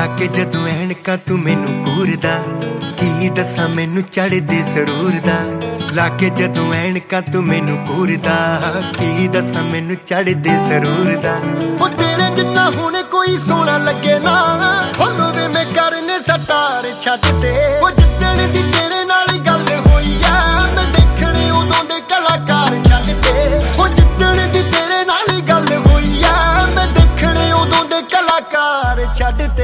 ਕੇ ਜਦੋਂ ਐਨਕਾਂ ਤੂੰ ਮੈਨੂੰ ਘੂਰਦਾ, ਕੀ ਦੱਸਾਂ ਮੈਨੂੰ ਚੜ੍ਹਦੇ ਸਰੂਰ ਦਾ। ਲਾ ਕੇ ਜਦੋਂ ਐਨਕਾਂ ਤੂੰ ਮੈਨੂੰ ਘੂਰਦਾ, ਕੀ ਦੱਸਾਂ ਮੈਨੂੰ ਚੜ੍ਹਦੇ ਸਰੂਰ ਦਾ। ਉਹ ਤੇਰੇ ਜਿੰਨਾ ਹੁਣ ਕੋਈ ਸੋਹਣਾ ਲੱਗੇ ਨਾ, ਫੋਲੋ ਵੇ ਮੈਂ ਕਰਨੇ ਸਟਾਰ ਛੱਡ ਤੇ। ਉਹ ਜਿੱਦਣ ਦੀ ਤੇਰੇ ਨਾਲ ਗੱਲ ਹੋਈ ਆ, ਮੈਂ ਦੇਖਣੇ ਉਦੋਂ ਦੇ ਕਲਾਕਾਰ ਛੱਡ ਤੇ। ਉਹ ਜਿੱਦਣ ਦੀ ਤੇਰੇ ਨਾਲ ਗੱਲ ਹੋਈ ਆ, ਮੈਂ ਦੇਖਣੇ ਉਦੋਂ ਦੇ ਕਲਾਕਾਰ ਛੱਡ ਤੇ।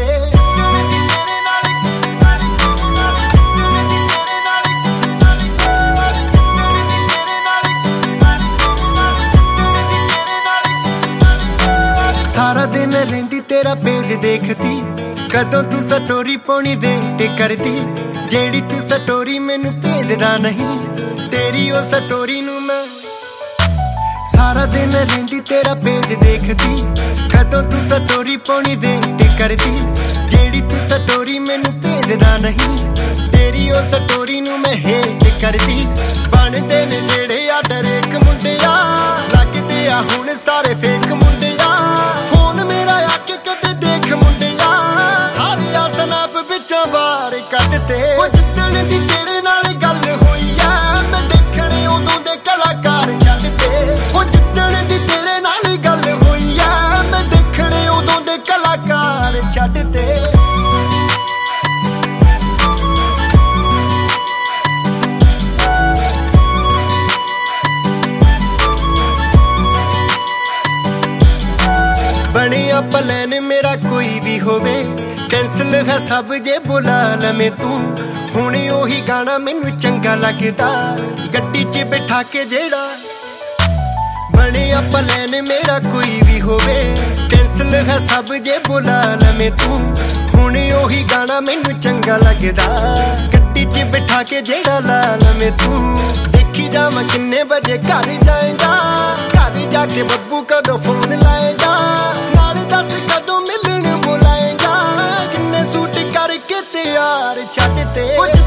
ਸਾਰਾ ਦਿਨ ਰਹਿੰਦੀ ਤੇਰਾ ਪੇਜ ਦੇਖਦੀ, ਕਦੋਂ ਤੂੰ ਸਟੋਰੀ ਪਾਉਣੀ ਵੇਟ ਕਰਦੀ। ਜਿਹੜੀ ਤੂੰ ਸਟੋਰੀ ਮੈਨੂੰ ਭੇਜਦਾ ਨਹੀਂ, ਤੇਰੀ ਉਹ ਸਟੋਰੀ ਨੂੰ ਮੈਂ ਸਾਰਾ ਦਿਨ ਰਹਿੰਦੀ ਤੇਰਾ ਪੇਜ ਦੇਖਦੀ, ਕਦੋਂ ਤੂੰ ਸਟੋਰੀ ਪਾਉਣੀ ਵੇਟ ਕਰਦੀ। ਜਿਹੜੀ ਤੂੰ ਸਟੋਰੀ ਮੈਨੂੰ ਭੇਜਦਾ ਨਹੀਂ, ਤੇਰੀ ਉਹ ਸਟੋਰੀ ਨੂੰ ਮੈਂ ਹੇਟ ਕਰਦੀ। ਬਣਦੇ ਨੇ ਜਿਹੜੇ ਆ ਡਰੇਕ ਮੁੰਡਿਆ, ਲੱਗਦੇ ਆ ਹੁਣ ਸਾਰੇ ਫੇਕ ਮੁੰਡਿਆ। ਫੋਨ ਮੇਰਾ ਆ ਕੇ ਕਦੇ ਦੇਖ ਮੁੰਡਿਆ, ਸਾਰੇ ਆ ਸਨੈਪ ਵਿੱਚੋਂ ਬਾਹਰ ਕੱਢ ਤੇ। ਉਹ ਜਿੱਦਣ ਦੀ ਤੇਰੇ ਨਾਲ ਗੱਲ ਹੋਈ ਆ, ਮੈਂ ਦੇਖਣੇ ਉਦੋਂ ਦੇ ਕਲਾਕਾਰ ਛੱਡ ਤੇ। ਉਹ ਜਿੱਦਣ ਦੀ ਤੇਰੇ ਨਾਲ ਗੱਲ ਹੋਈ ਆ, ਮੈਂ ਦੇਖਣੇ ਉਦੋਂ ਦੇ ਕਲਾਕਾਰ ਛੱਡ ਤੇ। ਬਣਿਆ ਪਲਾਨ ਮੇਰਾ ਕੋਈ ਵੀ ਹੋਵੇ, ਕੈਂਸਲ ਹੈ ਸਭ ਜੇ ਬੁਲਾ ਲਵੇਂ ਤੂੰ। ਹੁਣ ਉਹੀ ਗਾਣਾ ਮੈਨੂੰ ਚੰਗਾ ਲੱਗਦਾ, ਗੱਡੀ 'ਚ ਬਿਠਾ ਕੇ ਜਿਹੜਾ। ਬਣਿਆ ਪਲਾਨ ਮੇਰਾ ਕੋਈ ਵੀ ਹੋਵੇ, ਕੈਂਸਲ ਹੈ ਸਭ ਜੇ ਬੁਲਾ ਲਵੇਂ ਤੂੰ। ਹੁਣ ਉਹੀ ਗਾਣਾ ਮੈਨੂੰ ਚੰਗਾ ਲੱਗਦਾ, ਗੱਡੀ 'ਚ ਬਿਠਾ ਕੇ ਜਿਹੜਾ ਲਾ ਲਵੇਂ ਤੂੰ। ਦੇਖੀ ਜਾਵਾਂ ਕਿੰਨੇ ਵਜੇ ਘਰ ਜਾਏਗਾ, ਘਰ ਜਾ ਕੇ ਬੱਬੂ ਕਦੋਂ ਫੋਨ ਲਾਏਗਾ। ਨਾਲ ਦੱਸ ਕਦੋਂ ਮਿਲਣ ਬੁਲਾਏਗਾ, ਕਿੰਨੇ ਸੂਟ ਕਰਕੇ ਤਿਆਰ ਛੱਡ ਤੇ।